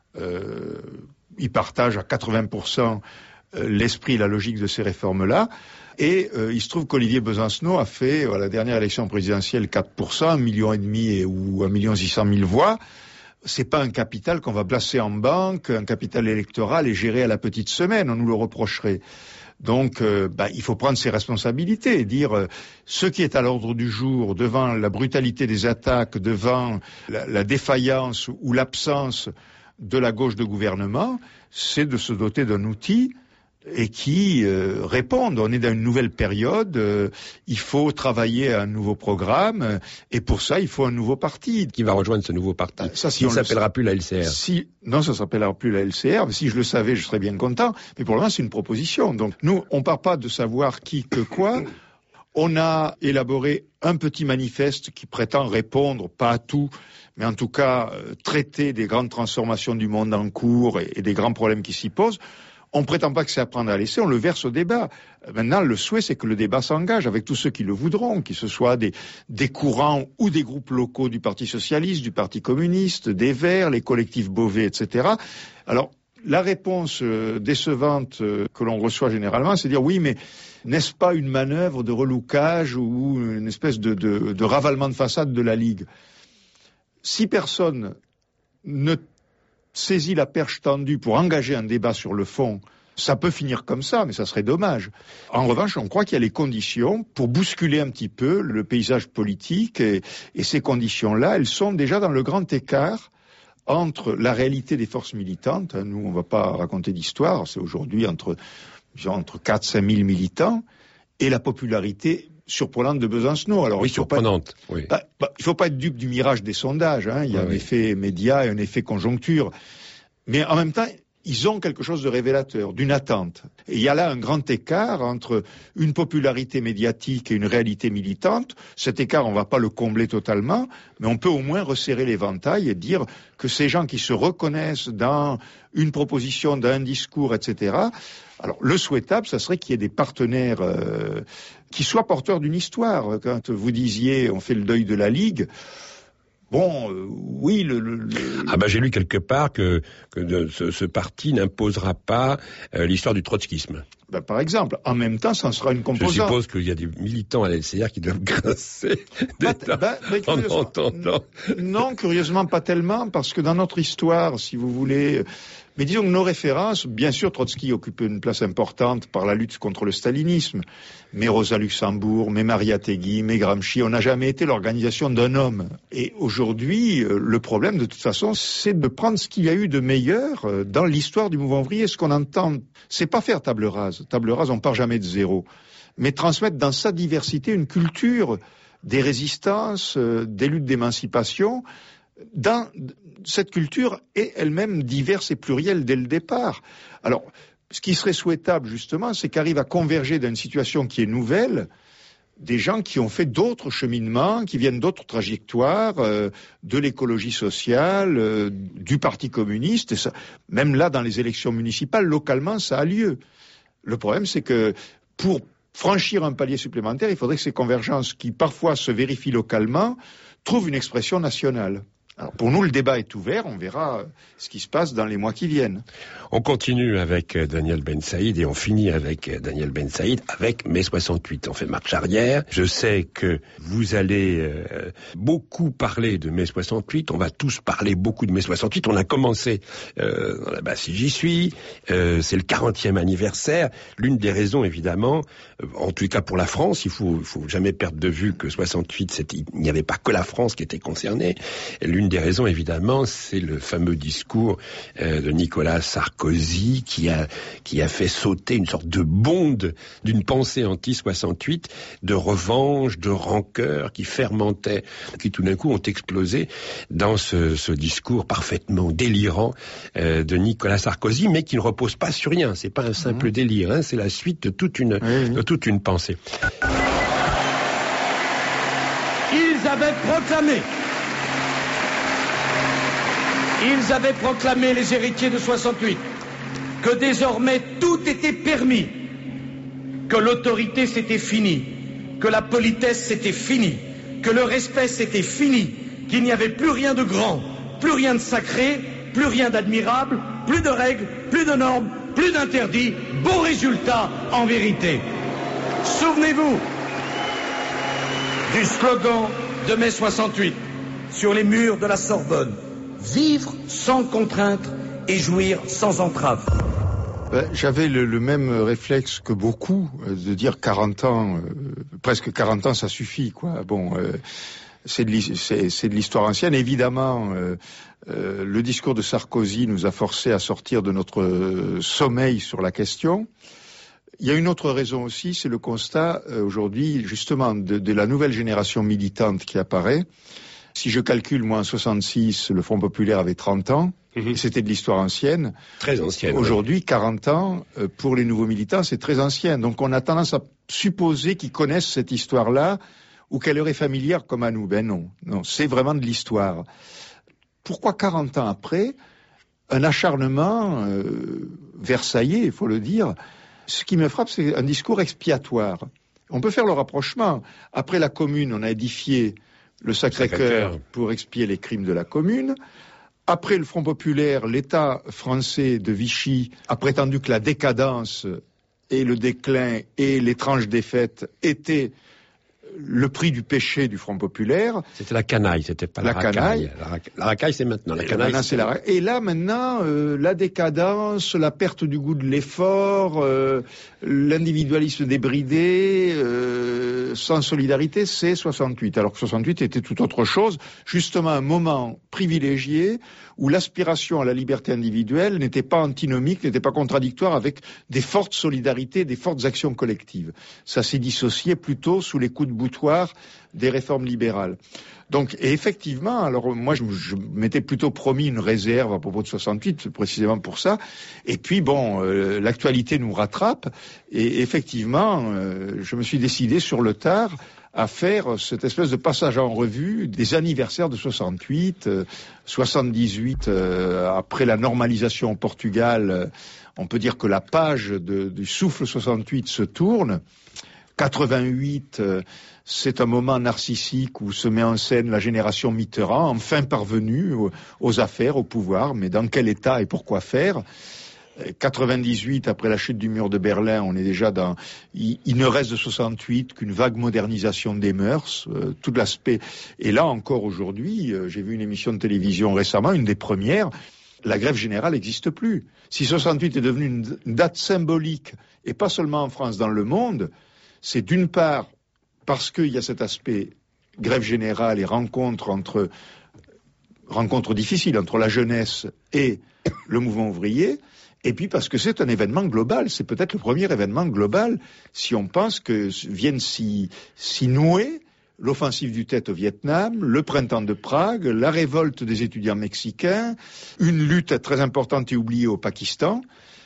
Euh, il partage à quatre-vingts pour cent l'esprit et la logique de ces réformes-là. Et euh, il se trouve qu'Olivier Besancenot a fait, à la dernière élection présidentielle, quatre pour cent, un million et demi et, ou un million six cent mille voix. C'est pas un capital qu'on va placer en banque, un capital électoral et gérer à la petite semaine, on nous le reprocherait. Donc, euh, bah, il faut prendre ses responsabilités et dire euh, ce qui est à l'ordre du jour devant la brutalité des attaques, devant la, la défaillance ou l'absence de la gauche de gouvernement, c'est de se doter d'un outil et qui euh, répondent. On est dans une nouvelle période, euh, il faut travailler à un nouveau programme, et pour ça, il faut un nouveau parti. Qui va rejoindre ce nouveau parti? Ça, si qui ne on s'appellera le... plus la L C R. Si... Non, ça ne s'appellera plus la L C R. Si je le savais, je serais bien content. Mais pour le moment, c'est une proposition. Donc, nous, on ne part pas de savoir qui que quoi. On a élaboré un petit manifeste qui prétend répondre, pas à tout, mais en tout cas euh, traiter des grandes transformations du monde en cours et, et des grands problèmes qui s'y posent. On ne prétend pas que c'est à prendre à laisser, on le verse au débat. Maintenant, le souhait, c'est que le débat s'engage avec tous ceux qui le voudront, qu'ils ce soient des, des courants ou des groupes locaux du Parti socialiste, du Parti communiste, des Verts, les collectifs Beauvais, et cetera. Alors, la réponse euh, décevante euh, que l'on reçoit généralement, c'est de dire oui, mais n'est-ce pas une manœuvre de reloucage ou une espèce de, de, de ravalement de façade de la Ligue ? Si personne ne saisit la perche tendue pour engager un débat sur le fond, ça peut finir comme ça, mais ça serait dommage. En revanche, on croit qu'il y a les conditions pour bousculer un petit peu le paysage politique, et, et ces conditions-là, elles sont déjà dans le grand écart entre la réalité des forces militantes. Nous, on ne va pas raconter d'histoire, c'est aujourd'hui entre, disons, entre quatre à cinq mille militants, et la popularité surprenante de Besancenot. Alors, oui, il faut surprenante. Pas, oui. bah, bah, il ne faut pas être dupe du mirage des sondages. Hein. Il y a oui, un oui. effet média et un effet conjoncture. Mais en même temps, ils ont quelque chose de révélateur, d'une attente. Et il y a là un grand écart entre une popularité médiatique et une réalité militante. Cet écart, on ne va pas le combler totalement, mais on peut au moins resserrer l'éventail et dire que ces gens qui se reconnaissent dans une proposition, dans un discours, et cetera. Alors, le souhaitable, ça serait qu'il y ait des partenaires euh, qui soient porteurs d'une histoire. Quand vous disiez, on fait le deuil de la Ligue, bon, euh, oui, le, le, le... Ah ben, j'ai lu quelque part que, que de, ce, ce parti n'imposera pas euh, l'histoire du trotskisme. Ben, par exemple, en même temps, ça en sera une composante. Je suppose qu'il y a des militants à l'L C R qui doivent grincer des dents ben, ben, en entendant. Non, curieusement, pas tellement, parce que dans notre histoire, si vous voulez... Mais disons que nos références, bien sûr, Trotsky occupe une place importante par la lutte contre le stalinisme, mais Rosa Luxembourg, mais Maria Tegui, mais Gramsci, on n'a jamais été l'organisation d'un homme. Et aujourd'hui, le problème, de toute façon, c'est de prendre ce qu'il y a eu de meilleur dans l'histoire du mouvement ouvrier. Ce qu'on entend, c'est pas faire table rase. Table rase, on part jamais de zéro. Mais transmettre dans sa diversité une culture des résistances, des luttes d'émancipation. Dans cette culture est elle-même diverse et plurielle dès le départ. Alors, ce qui serait souhaitable, justement, c'est qu'arrive à converger dans une situation qui est nouvelle, des gens qui ont fait d'autres cheminements, qui viennent d'autres trajectoires, euh, de l'écologie sociale, euh, du Parti communiste, et ça, même là, dans les élections municipales, localement, ça a lieu. Le problème, c'est que pour franchir un palier supplémentaire, il faudrait que ces convergences, qui parfois se vérifient localement, trouvent une expression nationale. Alors pour nous, le débat est ouvert, on verra ce qui se passe dans les mois qui viennent. On continue avec Daniel Ben Saïd et on finit avec Daniel Ben Saïd avec mai soixante-huit. On fait marche arrière. Je sais que vous allez euh, beaucoup parler de mai soixante-huit, on va tous parler beaucoup de mai soixante-huit. On a commencé euh, dans la base si j'y suis, euh, c'est le quarantième anniversaire. L'une des raisons, évidemment, euh, en tout cas pour la France, il faut, il faut jamais perdre de vue que soixante-huit, c'était, il n'y avait pas que la France qui était concernée. L'une des raisons, évidemment, c'est le fameux discours euh, de Nicolas Sarkozy qui a, qui a fait sauter une sorte de bonde d'une pensée anti-soixante-huit, de revanche, de rancœur qui fermentait, qui tout d'un coup ont explosé dans ce, ce discours parfaitement délirant euh, de Nicolas Sarkozy, mais qui ne repose pas sur rien. C'est pas un simple mmh. délire, hein, c'est la suite de toute une, mmh. de toute une pensée. Ils avaient proclamé Ils avaient proclamé, les héritiers de soixante-huit, que désormais tout était permis, que l'autorité c'était fini, que la politesse c'était fini, que le respect c'était fini, qu'il n'y avait plus rien de grand, plus rien de sacré, plus rien d'admirable, plus de règles, plus de normes, plus d'interdits. Beau résultat en vérité. Souvenez-vous du slogan de mai soixante-huit sur les murs de la Sorbonne. Vivre sans contrainte et jouir sans entrave. Ben, j'avais le, le même réflexe que beaucoup, euh, de dire quarante ans, euh, presque quarante ans, ça suffit, quoi. Bon, euh, c'est, de c'est, c'est de l'histoire ancienne. Évidemment, euh, euh, le discours de Sarkozy nous a forcés à sortir de notre euh, sommeil sur la question. Il y a une autre raison aussi, c'est le constat, euh, aujourd'hui, justement, de, de la nouvelle génération militante qui apparaît. Si je calcule, moi, en soixante-six, le Front Populaire avait trente ans, mmh. c'était de l'histoire ancienne. Très ancienne. Aujourd'hui, oui. quarante ans, euh, pour les nouveaux militants, c'est très ancien. Donc on a tendance à supposer qu'ils connaissent cette histoire-là ou qu'elle leur est familière comme à nous. Ben non, non, c'est vraiment de l'histoire. Pourquoi quarante ans après, un acharnement euh, versaillais, il faut le dire. Ce qui me frappe, c'est un discours expiatoire. On peut faire le rapprochement. Après la Commune, on a édifié le Sacré-Cœur pour expier les crimes de la Commune. Après le Front populaire, l'État français de Vichy a prétendu que la décadence et le déclin et l'étrange défaite étaient le prix du péché du Front populaire. C'était la canaille, c'était pas la, la racaille. Canaille. La, rac... la racaille, c'est maintenant. La et canaille, maintenant, c'est la... Et là, maintenant, euh, la décadence, la perte du goût de l'effort, euh, l'individualisme débridé, euh, sans solidarité, c'est soixante-huit. Alors que soixante-huit était tout autre chose, justement un moment privilégié où l'aspiration à la liberté individuelle n'était pas antinomique, n'était pas contradictoire avec des fortes solidarités, des fortes actions collectives. Ça s'est dissocié plutôt sous les coups de boutoir des réformes libérales. Donc, et effectivement, alors moi je, je m'étais plutôt promis une réserve à propos de soixante-huit, précisément pour ça. Et puis bon, euh, l'actualité nous rattrape. Et effectivement, euh, je me suis décidé sur le tard à faire cette espèce de passage en revue des anniversaires de soixante-huit, euh, soixante-dix-huit, euh, après la normalisation au Portugal, euh, on peut dire que la page de, du souffle soixante-huit se tourne. quatre-vingt-huit, euh, c'est un moment narcissique où se met en scène la génération Mitterrand, enfin parvenue aux, aux affaires, au pouvoir, mais dans quel état et pourquoi faire ? quatre-vingt-dix-huit, après la chute du mur de Berlin, on est déjà dans... Il, il ne reste de soixante-huit qu'une vague modernisation des mœurs, euh, tout l'aspect... Et là encore aujourd'hui, euh, j'ai vu une émission de télévision récemment, une des premières, la grève générale n'existe plus. Si soixante-huit est devenu une, une date symbolique, et pas seulement en France, dans le monde, c'est d'une part parce qu'il y a cet aspect grève générale et rencontre entre... rencontre difficile entre la jeunesse et le mouvement ouvrier, et puis parce que c'est un événement global, c'est peut-être le premier événement global, si on pense que viennent s'y, s'y nouer l'offensive du Tet au Vietnam, le printemps de Prague, la révolte des étudiants mexicains, une lutte très importante et oubliée au Pakistan,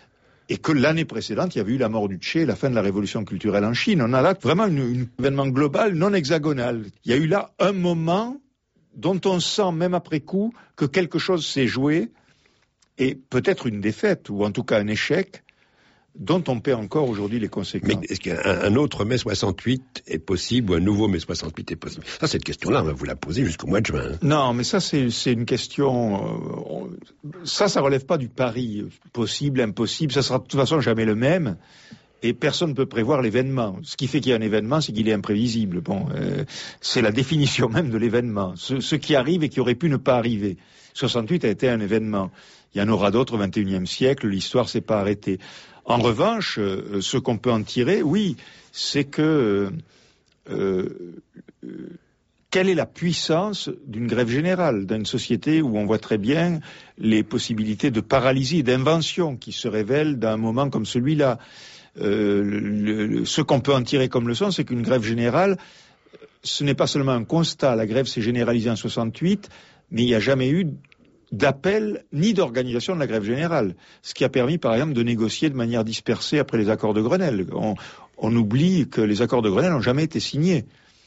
et que l'année précédente, il y avait eu la mort du Che, la fin de la révolution culturelle en Chine. On a là vraiment un événement global, non hexagonal. Il y a eu là un moment dont on sent, même après coup, que quelque chose s'est joué, et peut-être une défaite, ou en tout cas un échec, dont on paie encore aujourd'hui les conséquences. Mais est-ce qu'un autre mai soixante-huit est possible, ou un nouveau mai soixante-huit est possible ? Ça, cette question-là, on va vous la poser jusqu'au mois de juin. Non, mais ça, c'est, c'est une question... Euh, ça, ça relève pas du pari possible, impossible, ça sera de toute façon jamais le même. Et personne ne peut prévoir l'événement. Ce qui fait qu'il y a un événement, c'est qu'il est imprévisible. Bon, euh, c'est la définition même de l'événement. Ce, ce qui arrive et qui aurait pu ne pas arriver. soixante-huit a été un événement. Il y en aura d'autres au vingt et unième siècle, l'histoire s'est pas arrêtée. En revanche, euh, ce qu'on peut en tirer, oui, c'est que... Euh, euh, quelle est la puissance d'une grève générale, d'une société où on voit très bien les possibilités de paralysie et d'invention qui se révèlent dans un moment comme celui-là. Euh, le, le, ce qu'on peut en tirer comme leçon, c'est qu'une grève générale, ce n'est pas seulement un constat. La grève s'est généralisée en soixante-huit, mais il n'y a jamais eu d'appel ni d'organisation de la grève générale. Ce qui a permis, par exemple, de négocier de manière dispersée après les accords de Grenelle. On, on oublie que les accords de Grenelle n'ont jamais été signés.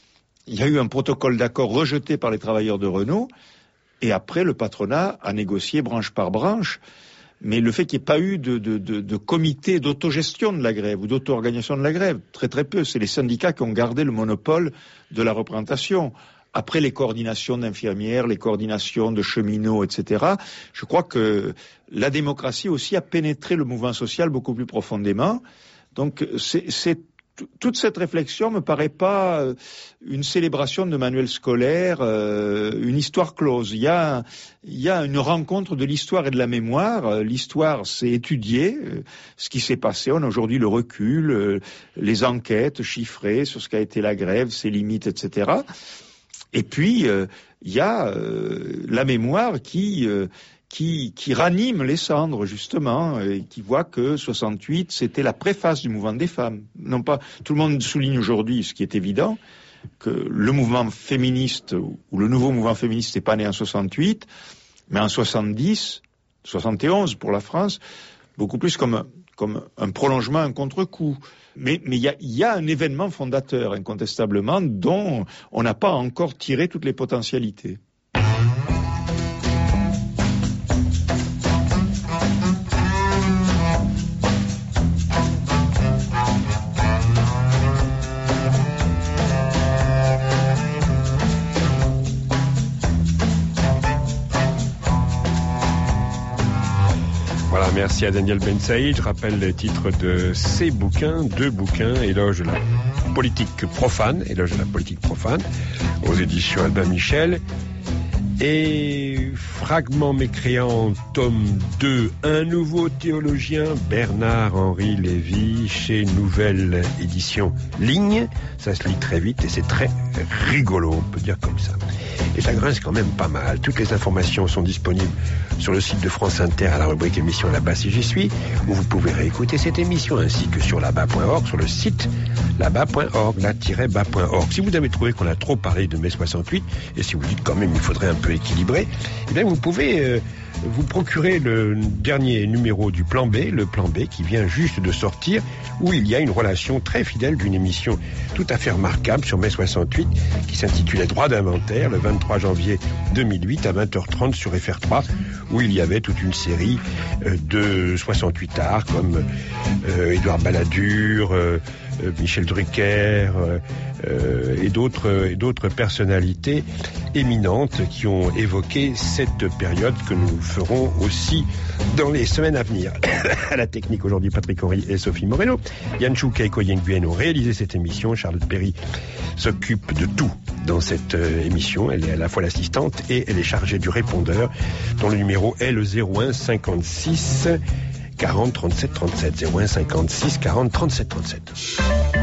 Il y a eu un protocole d'accord rejeté par les travailleurs de Renault, et après, le patronat a négocié branche par branche. Mais le fait qu'il n'y ait pas eu de, de, de, de comité d'autogestion de la grève ou d'auto-organisation de la grève, très très peu, c'est les syndicats qui ont gardé le monopole de la représentation. Après les coordinations d'infirmières, les coordinations de cheminots, et cetera, je crois que la démocratie aussi a pénétré le mouvement social beaucoup plus profondément. Donc c'est, c'est toute cette réflexion me paraît pas une célébration de manuel scolaire, euh, une histoire close. Il y a, il y a une rencontre de l'histoire et de la mémoire. L'histoire, c'est étudier euh, ce qui s'est passé. On a aujourd'hui le recul, euh, les enquêtes chiffrées sur ce qu'a été la grève, ses limites, et cetera. Et puis, euh, il y a euh, la mémoire qui... Euh, Qui, qui ranime les cendres, justement, et qui voit que soixante-huit, c'était la préface du mouvement des femmes. Non pas, tout le monde souligne aujourd'hui, ce qui est évident, que le mouvement féministe, ou le nouveau mouvement féministe n'est pas né en soixante-huit, mais en soixante-dix, soixante et onze pour la France, beaucoup plus comme, comme un prolongement, un contre-coup. Mais mais il y a, y a un événement fondateur, incontestablement, dont on n'a pas encore tiré toutes les potentialités. Merci à Daniel Bensaïd. Je rappelle les titres de ses bouquins, deux bouquins, Éloge de la politique profane, Éloge de la politique profane, aux éditions Albin Michel, et Fragments mécréants, tome deux, Un nouveau théologien, Bernard-Henri Lévy, chez Nouvelle Édition Ligne. Ça se lit très vite et c'est très rigolo, on peut dire comme ça. Et ça grince quand même pas mal. Toutes les informations sont disponibles sur le site de France Inter à la rubrique émission Là-bas si j'y suis, où vous pouvez réécouter cette émission, ainsi que sur là-bas point org, sur le site là-bas point org, là-bas point org. Si vous avez trouvé qu'on a trop parlé de mai soixante-huit, et si vous dites quand même il faudrait un peu équilibrer, eh bien vous pouvez euh, vous procurer le dernier numéro du Plan B, le Plan B qui vient juste de sortir, où il y a une relation très fidèle d'une émission tout à fait remarquable sur mai soixante-huit, qui s'intitulait Droit d'inventaire, le vingt-trois janvier deux mille huit à vingt heures trente sur F R trois, où il y avait toute une série euh, de soixante-huit arts comme euh, Édouard Balladur, euh, euh, Michel Drucker euh, euh, et d'autres et d'autres personnalités éminentes qui ont évoqué cette période que nous ferons aussi dans les semaines à venir. À la technique aujourd'hui, Patrick Henry et Sophie Moreno. Yann Chouka et Koyen Nguyen ont réalisé cette émission. Charlotte Perry s'occupe de tout dans cette euh, émission. Elle est à la fois l'assistante et elle est chargée du répondeur, dont le numéro est le zéro un cinquante-six quarante trente-sept trente-sept. zéro un cinquante-six quarante trente-sept trente-sept.